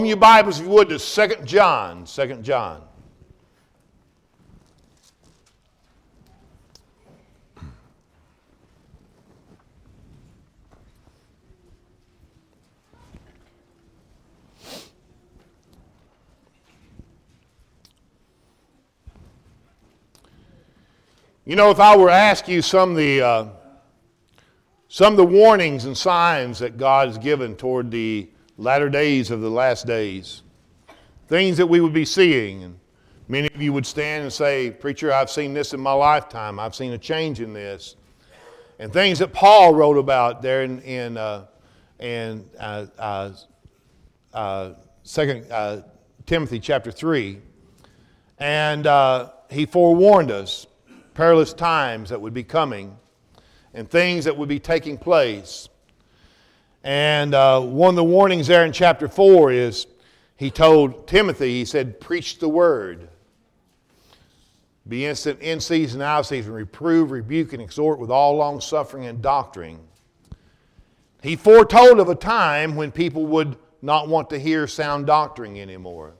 Your Bibles, if you would, to 2 John. 2 John. You know, if I were to ask you some of the warnings and signs that God has given toward the latter days of the last days, things that we would be seeing, and many of you would stand and say, "Preacher, I've seen this in my lifetime. I've seen a change in this," and things that Paul wrote about there in 2 Timothy chapter 3, and he forewarned us perilous times that would be coming and things that would be taking place. And one of the warnings there in chapter 4 is he told Timothy, he said, "Preach the word. Be instant in season, out of season, reprove, rebuke, and exhort with all long suffering and doctrine." He foretold of a time when people would not want to hear sound doctrine anymore.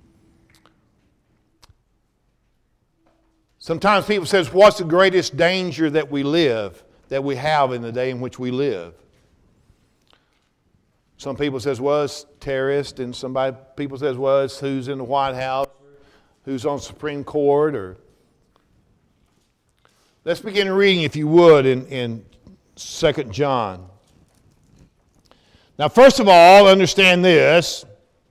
Sometimes people say, "What's the greatest danger that we have in the day in which we live?" Some people says, "Well, it's terrorists," and people says, "Well, it's who's in the White House, who's on Supreme Court." Or let's begin reading, if you would, in 2 John. Now, first of all, understand this.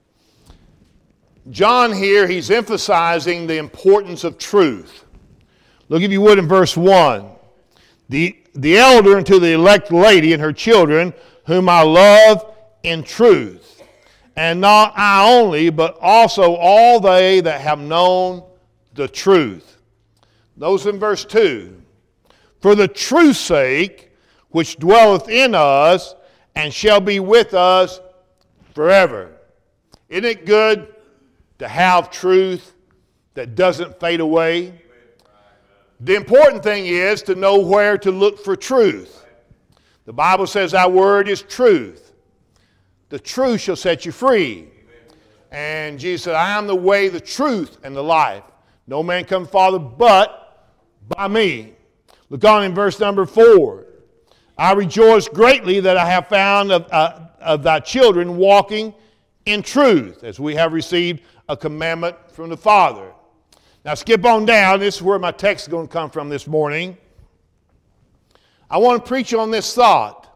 John here, he's emphasizing the importance of truth. Look, if you would, in verse 1. The elder unto the elect lady and her children, whom I love in truth, and not I only, but also all they that have known the truth. Those in verse 2. For the truth's sake, which dwelleth in us, and shall be with us forever. Isn't it good to have truth that doesn't fade away? The important thing is to know where to look for truth. The Bible says our word is truth. The truth shall set you free. And Jesus said, "I am the way, the truth, and the life. No man come Father but by me." Look on in verse number 4. "I rejoice greatly that I have found of thy children walking in truth, as we have received a commandment from the Father." Now skip on down. This is where my text is going to come from this morning. I want to preach on this thought.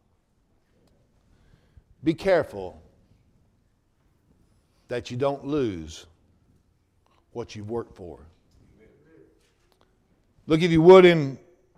Be careful that you don't lose what you've worked for. Look, if you would, in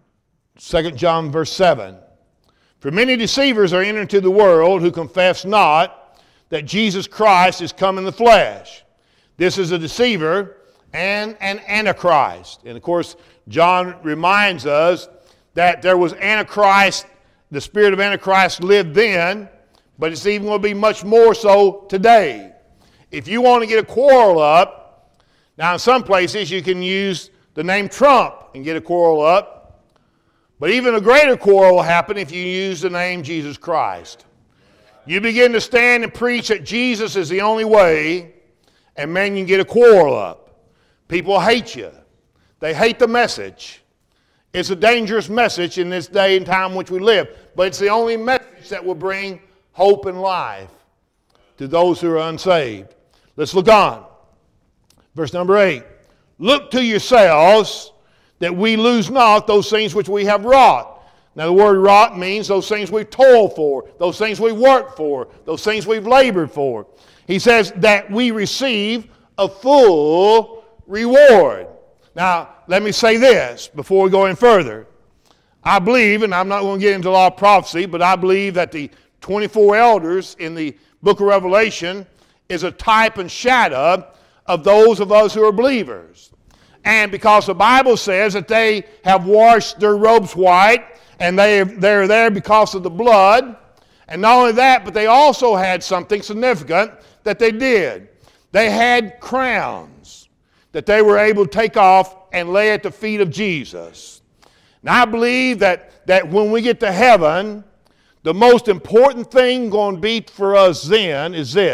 2 John verse 7. "For many deceivers are entered into the world who confess not that Jesus Christ is come in the flesh. This is a deceiver and an antichrist." And of course, John reminds us that there was Antichrist, the spirit of Antichrist lived then, but it's even going to be much more so today. If you want to get a quarrel up, now in some places you can use the name Trump and get a quarrel up, but even a greater quarrel will happen if you use the name Jesus Christ. You begin to stand and preach that Jesus is the only way, and man, you can get a quarrel up. People hate you. They hate the message. It's a dangerous message in this day and time in which we live, but it's the only message that will bring hope and life to those who are unsaved. Let's look on. Verse number 8. "Look to yourselves that we lose not those things which we have wrought." Now the word wrought means those things we toil for, those things we work for, those things we've labored for. He says that we receive a full reward. Now, let me say this before we go any further. I believe, and I'm not going to get into law of prophecy, but I believe that the 24 elders in the book of Revelation is a type and shadow of those of us who are believers. And because the Bible says that they have washed their robes white, and they're there because of the blood, and not only that, but they also had something significant that they did. They had crowns that they were able to take off and lay at the feet of Jesus. Now I believe that when we get to heaven, the most important thing going to be for us then is this.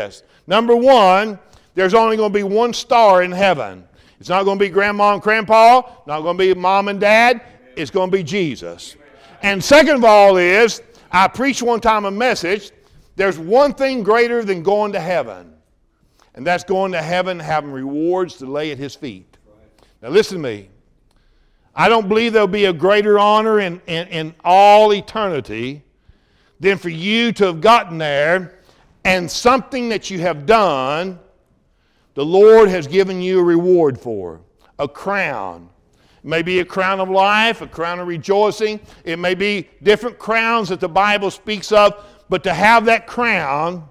Number one, there's only going to be one star in heaven. It's not going to be grandma and grandpa, not going to be mom and dad. It's going to be Jesus. And second of all is, I preached one time a message, there's one thing greater than going to heaven. And that's going to heaven having rewards to lay at his feet. Now listen to me. I don't believe there'll be a greater honor in all eternity than for you to have gotten there and something that you have done, the Lord has given you a reward for, a crown. It may be a crown of life, a crown of rejoicing. It may be different crowns that the Bible speaks of, but to have that crown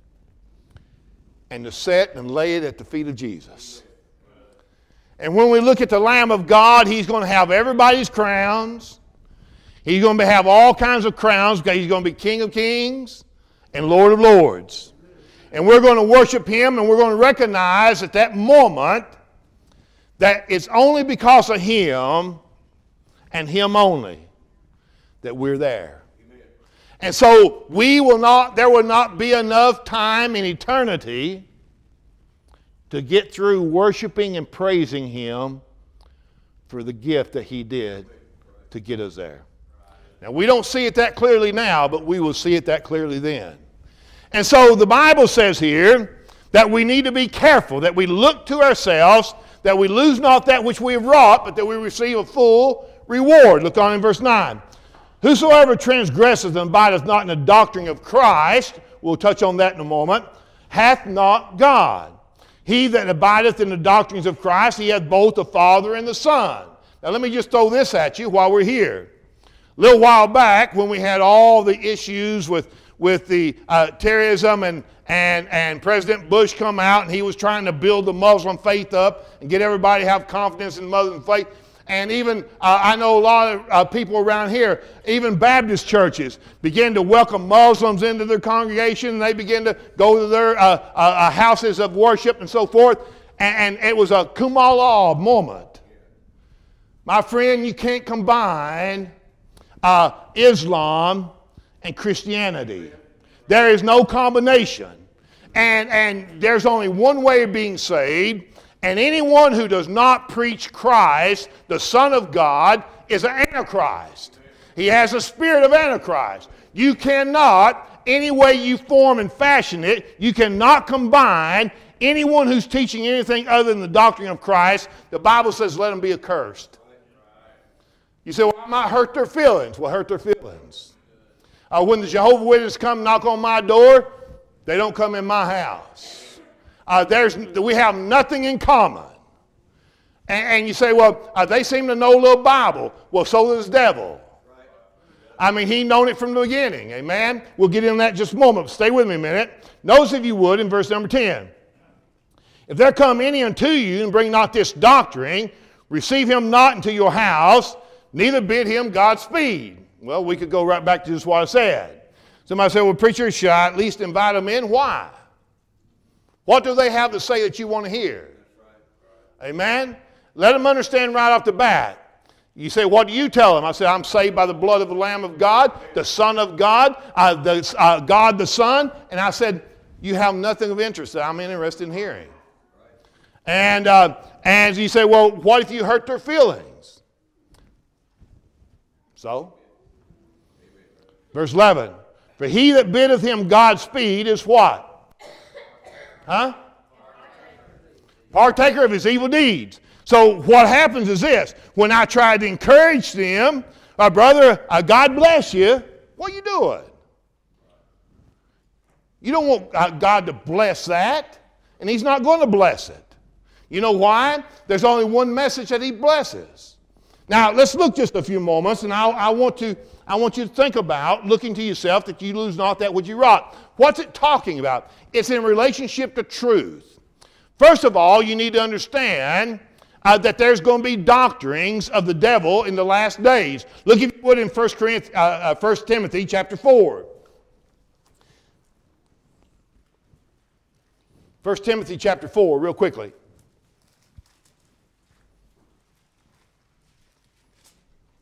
and to set and lay it at the feet of Jesus. And when we look at the Lamb of God, he's going to have everybody's crowns. He's going to have all kinds of crowns because he's going to be King of Kings and Lord of Lords. And we're going to worship him, and we're going to recognize at that moment that it's only because of him and him only that we're there. Amen. And so there will not be enough time in eternity to get through worshiping and praising him for the gift that he did to get us there. Now, we don't see it that clearly now, but we will see it that clearly then. And so the Bible says here that we need to be careful, that we look to ourselves, that we lose not that which we have wrought, but that we receive a full reward. Look on in verse 9. Whosoever transgresseth and abideth not in the doctrine of Christ, we'll touch on that in a moment, hath not God. He that abideth in the doctrines of Christ, he hath both the Father and the Son. Now let me just throw this at you while we're here. A little while back, when we had all the issues with the terrorism and President Bush come out, and he was trying to build the Muslim faith up and get everybody to have confidence in Muslim faith. And even, I know a lot of people around here, even Baptist churches began to welcome Muslims into their congregation, and they began to go to their houses of worship and so forth. And it was a Kumala moment. My friend, you can't combine Islam and Christianity. There is no combination. And there's only one way of being saved. And anyone who does not preach Christ, the Son of God, is an Antichrist. He has a spirit of Antichrist. You cannot, any way you form and fashion it, you cannot combine anyone who's teaching anything other than the doctrine of Christ. The Bible says, let them be accursed. You say, well, I might hurt their feelings. Well, hurt their feelings. When the Jehovah's Witnesses come knock on my door, they don't come in my house. We have nothing in common. And you say, well, they seem to know a little Bible. Well, so does the devil. I mean, he known it from the beginning. Amen? We'll get into that in just a moment. Stay with me a minute. Notice, if you would, in verse number 10. If there come any unto you and bring not this doctrine, receive him not into your house, neither bid him Godspeed. Well, we could go right back to just what I said. Somebody said, well, preacher, should I at least invite them in? Why? What do they have to say that you want to hear? Amen? Let them understand right off the bat. You say, what do you tell them? I say, I'm saved by the blood of the Lamb of God, the Son of God, God the Son. And I said, you have nothing of interest that I'm interested in hearing. And you say, well, what if you hurt their feelings? So? Verse 11. For he that biddeth him Godspeed is what? Huh? Partaker of his evil deeds. So what happens is this. When I try to encourage them, brother, God bless you, what are you doing? You don't want God to bless that, and he's not going to bless it. You know why? There's only one message that he blesses. Now, let's look just a few moments, and I want you to think about, looking to yourself, that you lose not that which you wrought. What's it talking about? It's in relationship to truth. First of all, you need to understand that there's going to be doctrines of the devil in the last days. Look, if you would, in 1 Timothy chapter 4. 1 Timothy chapter 4, real quickly.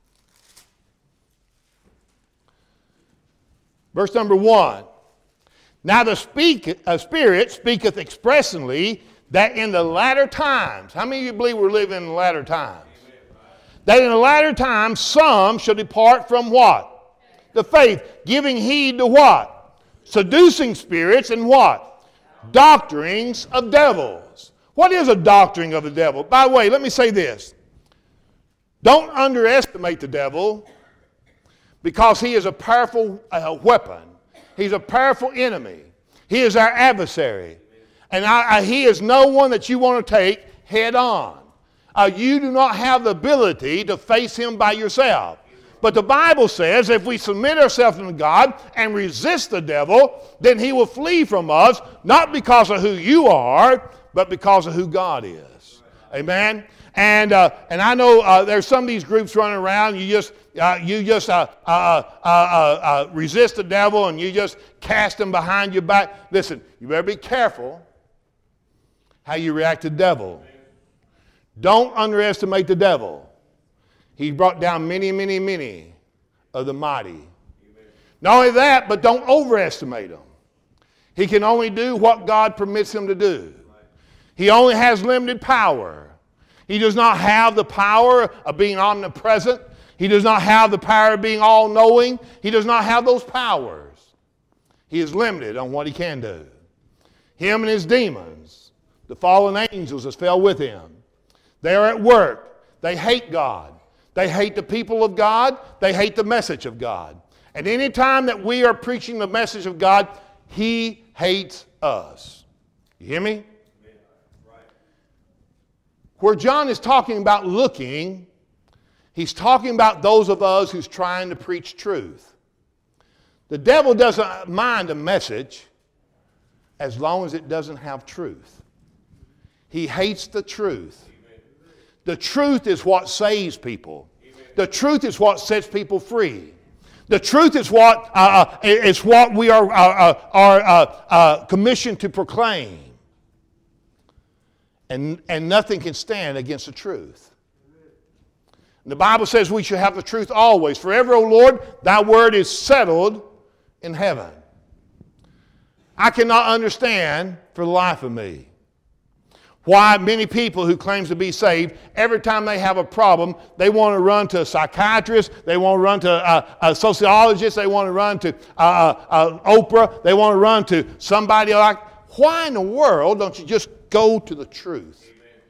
Verse number 1. Now the Spirit speaketh expressly that in the latter times, how many of you believe we're living in the latter times? That in the latter times some shall depart from what? The faith, giving heed to what? Seducing spirits and what? Doctrines of devils. What is a doctrine of the devil? By the way, let me say this. Don't underestimate the devil, because he is a powerful weapon. He's a powerful enemy. He is our adversary. And he is no one that you want to take head on. You do not have the ability to face him by yourself. But the Bible says if we submit ourselves to God and resist the devil, then he will flee from us, not because of who you are, but because of who God is. Amen? And I know there's some of these groups running around. You just resist the devil and you just cast him behind your back. Listen, you better be careful how you react to the devil. Don't underestimate the devil. He brought down many, many, many of the mighty. Not only that, but don't overestimate him. He can only do what God permits him to do. He only has limited power. He does not have the power of being omnipresent. He does not have the power of being all-knowing. He does not have those powers. He is limited on what he can do. Him and his demons, the fallen angels that fell with him, they are at work. They hate God. They hate the people of God. They hate the message of God. And any time that we are preaching the message of God, he hates us. You hear me? Where John is talking about looking, he's talking about those of us who's trying to preach truth. The devil doesn't mind a message as long as it doesn't have truth. He hates the truth. The truth is what saves people. The truth is what sets people free. The truth is what we are commissioned to proclaim. And nothing can stand against the truth. And the Bible says we should have the truth always. Forever, O Lord, thy word is settled in heaven. I cannot understand for the life of me why many people who claim to be saved, every time they have a problem, they want to run to a psychiatrist, they want to run to a sociologist, they want to run to Oprah, they want to run to somebody like, why in the world don't you just go to the truth?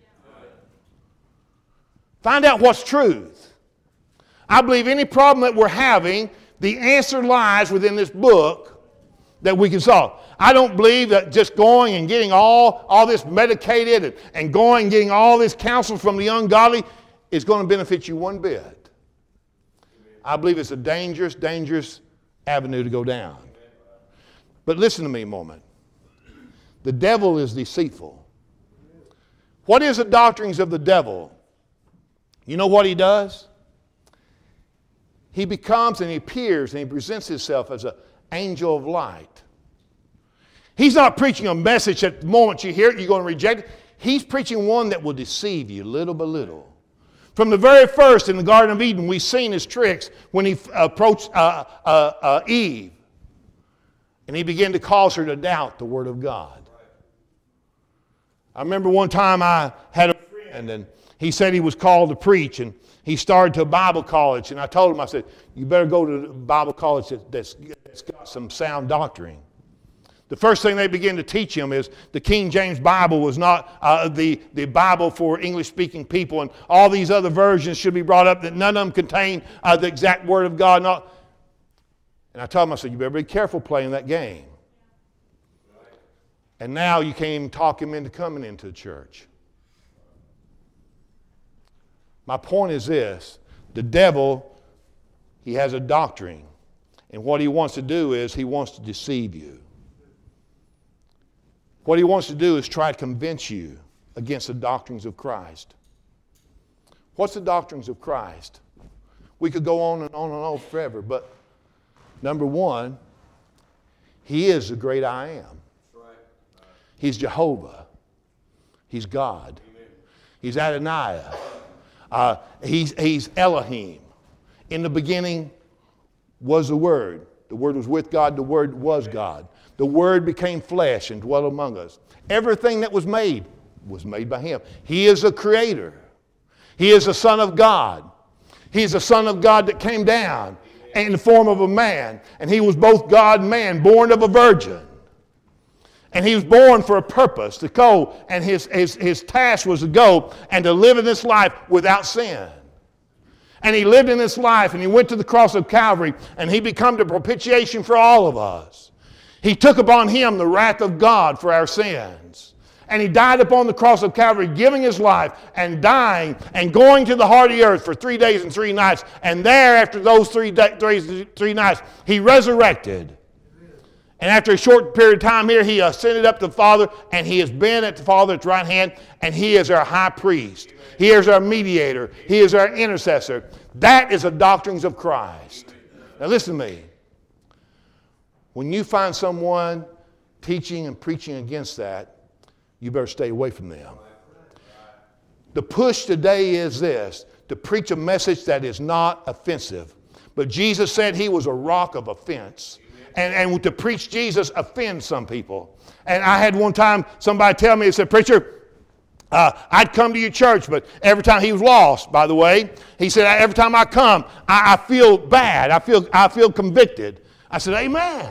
Find out what's truth. I believe any problem that we're having, the answer lies within this book that we can solve. I don't believe that just going and getting all this medicated and going and getting all this counsel from the ungodly is going to benefit you one bit. I believe it's a dangerous, dangerous avenue to go down. But listen to me a moment. The devil is deceitful. What is the doctrines of the devil? You know what he does? He becomes and he appears and he presents himself as an angel of light. He's not preaching a message that the moment you hear it, you're going to reject it. He's preaching one that will deceive you little by little. From the very first in the Garden of Eden, we've seen his tricks when he approached Eve. And he began to cause her to doubt the Word of God. I remember one time I had a friend and he said he was called to preach and he started to a Bible college. And I told him, I said, you better go to a Bible college that's got some sound doctrine. The first thing they begin to teach him is the King James Bible was not the Bible for English-speaking people, and all these other versions should be brought up that none of them contain the exact Word of God. And I told him, I said, you better be careful playing that game. And now you can't even talk him into coming into the church. My point is this. The devil, he has a doctrine. And what he wants to do is he wants to deceive you. What he wants to do is try to convince you against the doctrines of Christ. What's the doctrines of Christ? We could go on and on and on forever, but number one, he is the great I am. He's Jehovah. He's God. He's Adonai. He's Elohim. In the beginning was the Word. The Word was with God. The Word was God. The Word became flesh and dwelt among us. Everything that was made by him. He is the creator. He is the Son of God. He is the Son of God that came down in the form of a man. And he was both God and man, born of a virgin. And he was born for a purpose, to go, and his task was to go and to live in this life without sin. And he lived in this life, and he went to the cross of Calvary, and he became the propitiation for all of us. He took upon him the wrath of God for our sins. And he died upon the cross of Calvary, giving his life and dying and going to the heart of the earth for 3 days and 3 nights. And there, after those 3 nights, he resurrected. And after a short period of time here, he ascended up to the Father, and he has been at the Father's right hand, and he is our high priest. He is our mediator. He is our intercessor. That is the doctrines of Christ. Now listen to me. When you find someone teaching and preaching against that, you better stay away from them. The push today is this, to preach a message that is not offensive. But Jesus said he was a rock of offense. And to preach Jesus offends some people. And I had one time somebody tell me, he said, "Preacher, I'd come to your church, but every time," he was lost, by the way. He said, "Every time I come, I feel bad. I feel convicted." I said, "Amen."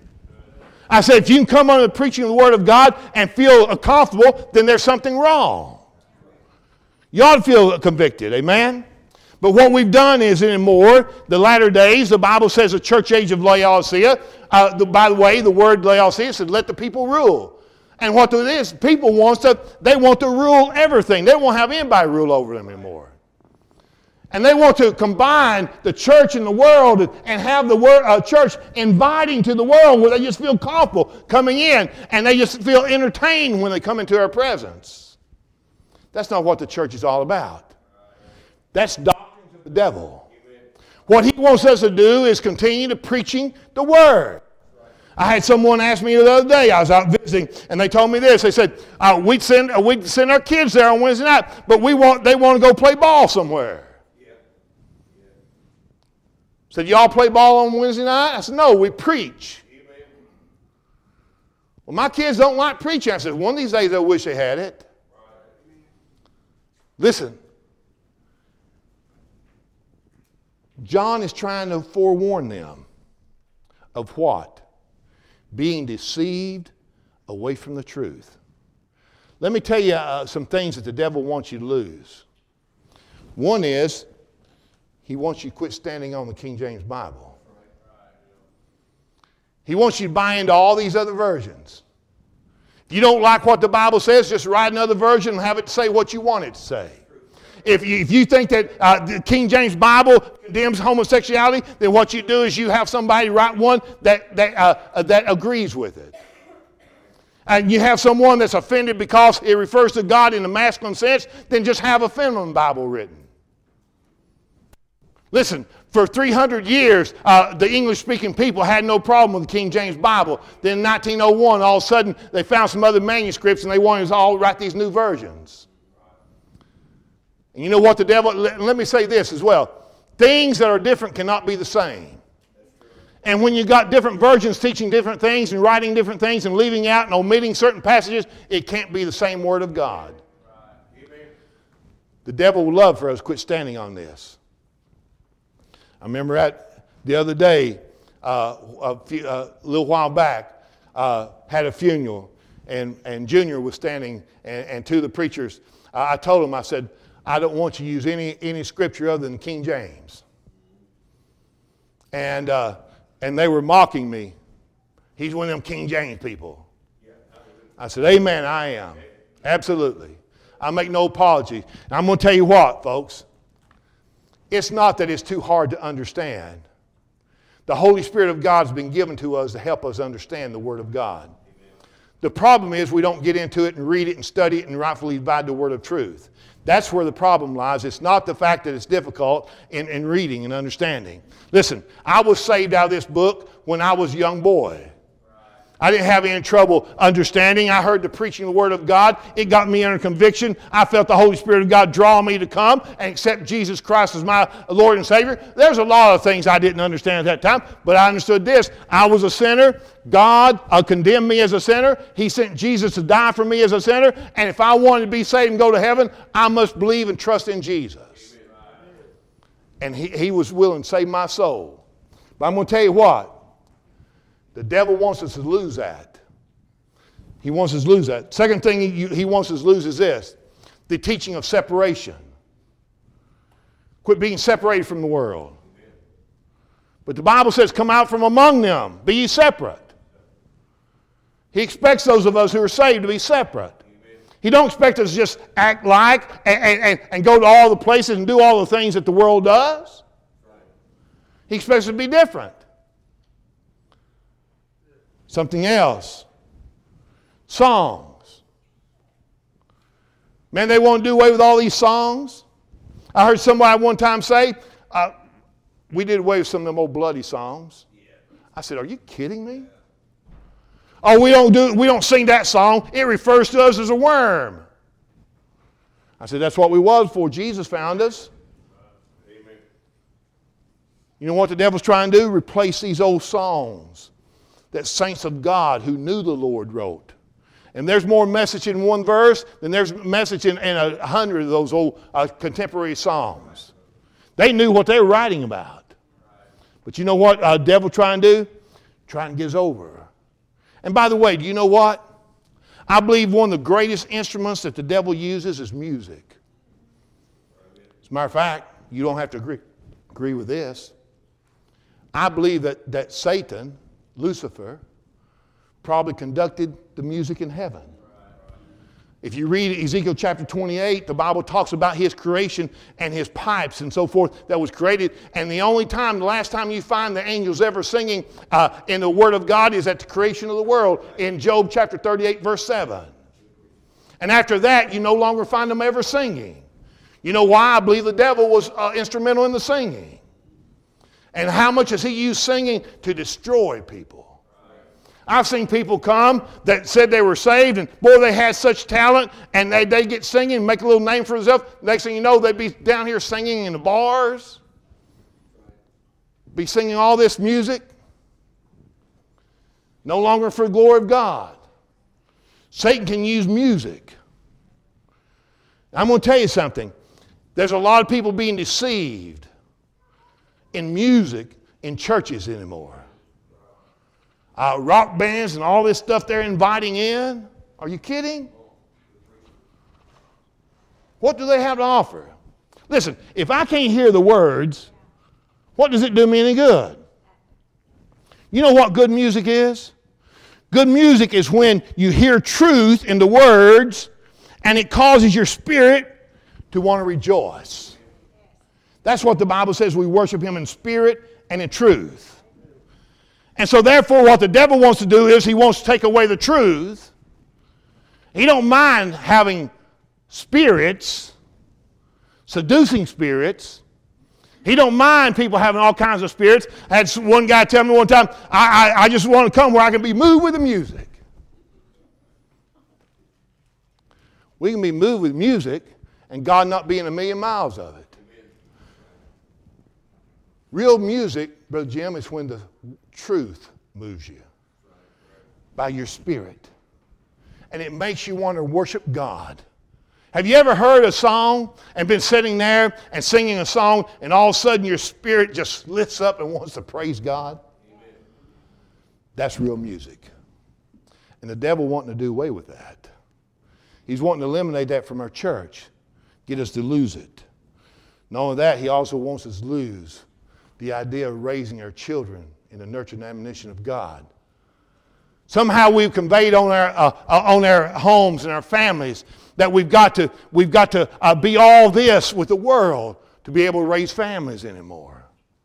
I said, if you can come under the preaching of the Word of God and feel comfortable, then there's something wrong. You ought to feel convicted, amen? But what we've done is anymore, the latter days, the Bible says the church age of Laodicea. By the way, the word Laodicea said, let the people rule. And what it is, people they want to rule everything. They won't have anybody rule over them anymore. And they want to combine the church and the world and have the church inviting to the world where they just feel comfortable coming in and they just feel entertained when they come into our presence. That's not what the church is all about. That's doctrines of the devil. What he wants us to do is continue to preaching the Word. I had someone ask me the other day, I was out visiting, and they told me this. They said, we'd send our kids there on Wednesday night, but they want to go play ball somewhere. Said, y'all play ball on Wednesday night? I said, no, we preach. Well, my kids don't like preaching. I said, one of these days I wish they had it. Listen. John is trying to forewarn them of what? Being deceived away from the truth. Let me tell you some things that the devil wants you to lose. One is, he wants you to quit standing on the King James Bible. He wants you to buy into all these other versions. If you don't like what the Bible says, just write another version and have it say what you want it to say. If you think that the King James Bible condemns homosexuality, then what you do is you have somebody write one that agrees with it. And you have someone that's offended because it refers to God in the masculine sense, then just have a feminine Bible written. Listen, for 300 years, the English-speaking people had no problem with the King James Bible. Then in 1901, all of a sudden, they found some other manuscripts and they wanted us all to write these new versions. And you know what the devil, let me say this as well. Things that are different cannot be the same. And when you got different versions teaching different things and writing different things and leaving out and omitting certain passages, it can't be the same Word of God. The devil would love for us to quit standing on this. I remember the other day, a little while back, had a funeral, and Junior was standing, and to the preachers, I told him, I said, I don't want you to use any scripture other than King James. And they were mocking me. He's one of them King James people. I said, amen, I am. Absolutely. I make no apology. And I'm going to tell you what, folks. It's not that it's too hard to understand. The Holy Spirit of God has been given to us to help us understand the Word of God. Amen. The problem is we don't get into it and read it and study it and rightfully divide the Word of truth. That's where the problem lies. It's not the fact that it's difficult in reading and understanding. Listen, I was saved out of this book when I was a young boy. I didn't have any trouble understanding. I heard the preaching of the Word of God. It got me under conviction. I felt the Holy Spirit of God draw me to come and accept Jesus Christ as my Lord and Savior. There's a lot of things I didn't understand at that time, but I understood this. I was a sinner. God condemned me as a sinner. He sent Jesus to die for me as a sinner. And if I wanted to be saved and go to heaven, I must believe and trust in Jesus. And he was willing to save my soul. But I'm going to tell you what. The devil wants us to lose that. He wants us to lose that. Second thing he wants us to lose is this, the teaching of separation. Quit being separated from the world. But the Bible says, come out from among them, be ye separate. He expects those of us who are saved to be separate. He don't expect us to just act like and go to all the places and do all the things that the world does. He expects us to be different. Something else. Songs. Man, they want to do away with all these songs. I heard somebody one time say, we did away with some of them old bloody songs. I said, are you kidding me? Oh, we don't sing that song. It refers to us as a worm. I said, that's what we was before Jesus found us. Amen. You know what the devil's trying to do? Replace these old songs that saints of God who knew the Lord wrote. And there's more message in one verse than there's message in 100 of those old contemporary songs. They knew what they were writing about. But you know what the devil trying to do? Trying to get us over. And by the way, do you know what? I believe one of the greatest instruments that the devil uses is music. As a matter of fact, you don't have to agree with this. I believe that Satan, Lucifer, probably conducted the music in heaven. If you read Ezekiel chapter 28, the Bible talks about his creation and his pipes and so forth that was created. And the last time you find the angels ever singing in the Word of God is at the creation of the world in Job chapter 38, verse 7. And after that, you no longer find them ever singing. You know why? I believe the devil was instrumental in the singing. And how much has he used singing to destroy people? I've seen people come that said they were saved, and boy, they had such talent, and they get singing, make a little name for themselves. Next thing you know, they'd be down here singing in the bars, be singing all this music, no longer for the glory of God. Satan can use music. I'm going to tell you something. There's a lot of people being deceived in music in churches anymore. Rock bands and all this stuff they're inviting in. Are you kidding? What do they have to offer? Listen, if I can't hear the words, what does it do me any good? You know what good music is? Good music is when you hear truth in the words and it causes your spirit to want to rejoice. That's what the Bible says. We worship Him in spirit and in truth. And so therefore what the devil wants to do is he wants to take away the truth. He don't mind having spirits, seducing spirits. He don't mind people having all kinds of spirits. I had one guy tell me one time, I just want to come where I can be moved with the music. We can be moved with music and God not being a million miles of it. Real music, Brother Jim, is when the truth moves you by your spirit. And it makes you want to worship God. Have you ever heard a song and been sitting there and singing a song and all of a sudden your spirit just lifts up and wants to praise God? Amen. That's real music. And the devil wanting to do away with that. He's wanting to eliminate that from our church, get us to lose it. Not only that, he also wants us to lose the idea of raising our children in the nurture and admonition of God. Somehow we've conveyed on our homes and our families that we've got to be all this with the world to be able to raise families anymore.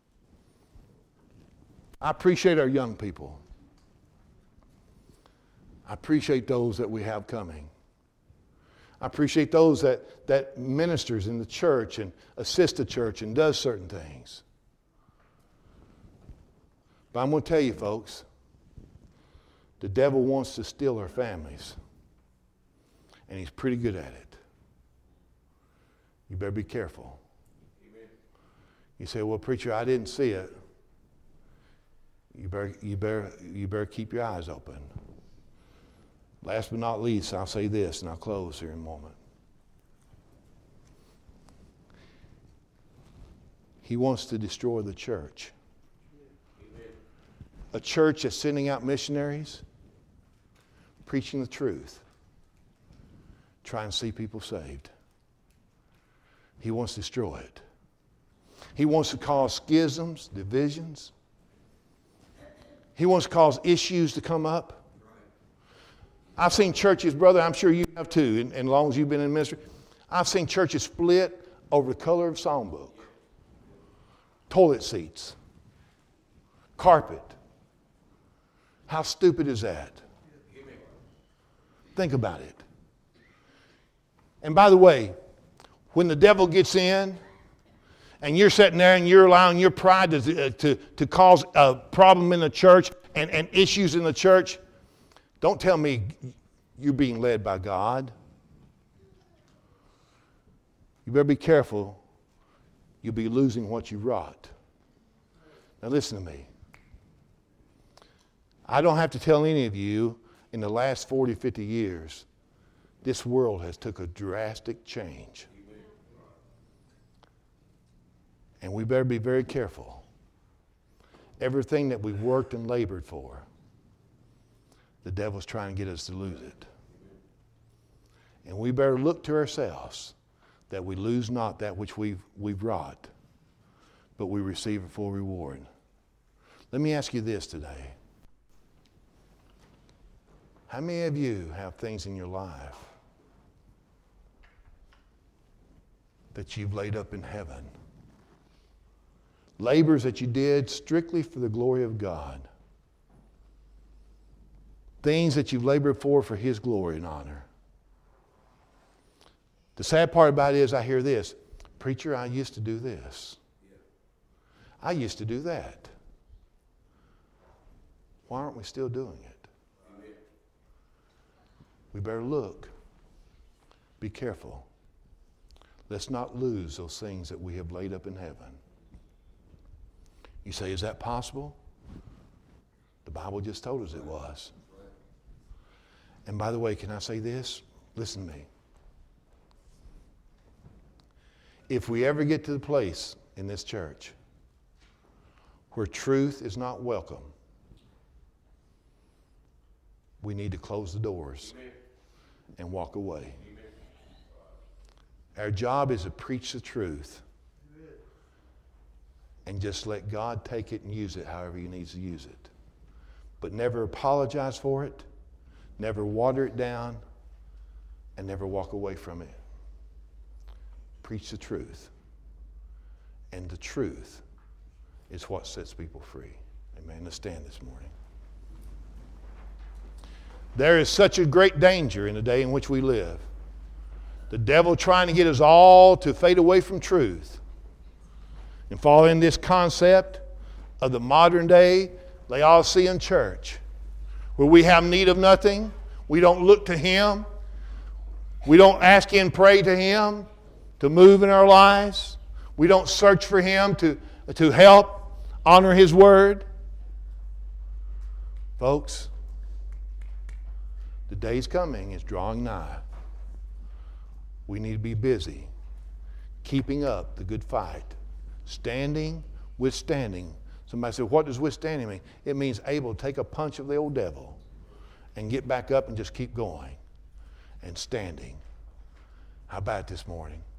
I appreciate our young people. I appreciate those that we have coming. I appreciate those that ministers in the church and assist the church and does certain things. But I'm going to tell you, folks, The devil wants to steal our families. And he's pretty good at it. You better be careful. Amen. You say, well, preacher, I didn't see it. You better keep your eyes open. Last but not least, I'll say this, and I'll close here in a moment. He wants to destroy the church. Amen. A church that's sending out missionaries, preaching the truth, trying to see people saved. He wants to destroy it. He wants to cause schisms, divisions. He wants to cause issues to come up. I've seen churches, brother, I'm sure you have too, and as long as you've been in ministry, I've seen churches split over the color of songbook, toilet seats, carpet. How stupid is that? Think about it. And by the way, when the devil gets in and you're sitting there and you're allowing your pride to cause a problem in the church and issues in the church, don't tell me you're being led by God. You better be careful. You'll be losing what you wrought. Now listen to me. I don't have to tell any of you, in the last 40, 50 years, this world has took a drastic change. And we better be very careful. Everything that we've worked and labored for, the devil's trying to get us to lose it. And we better look to ourselves that we lose not that which we've wrought, but we receive a full reward. Let me ask you this today. How many of you have things in your life that you've laid up in heaven? Labors that you did strictly for the glory of God. Things that you've labored for His glory and honor. The sad part about it is I hear this. Preacher, I used to do this. I used to do that. Why aren't we still doing it? We better look. Be careful. Let's not lose those things that we have laid up in heaven. You say, is that possible? The Bible just told us it was. And by the way, can I say this? Listen to me. If we ever get to the place in this church where truth is not welcome, we need to close the doors and walk away. Our job is to preach the truth and just let God take it and use it however He needs to use it. But never apologize for it, never water it down, and never walk away from it. Preach the truth. And the truth is what sets people free. Amen. Let's stand this morning. There is such a great danger in the day in which we live. The devil trying to get us all to fade away from truth and fall in this concept of the modern day Laodicean church, where we have need of nothing. We don't look to Him. We don't ask and pray to Him to move in our lives. We don't search for Him to help honor His word. Folks, the day's coming, it's drawing nigh. We need to be busy keeping up the good fight. Standing, withstanding. Somebody said, what does withstanding mean? It means able to take a punch of the old devil and get back up and just keep going and standing. How about this morning?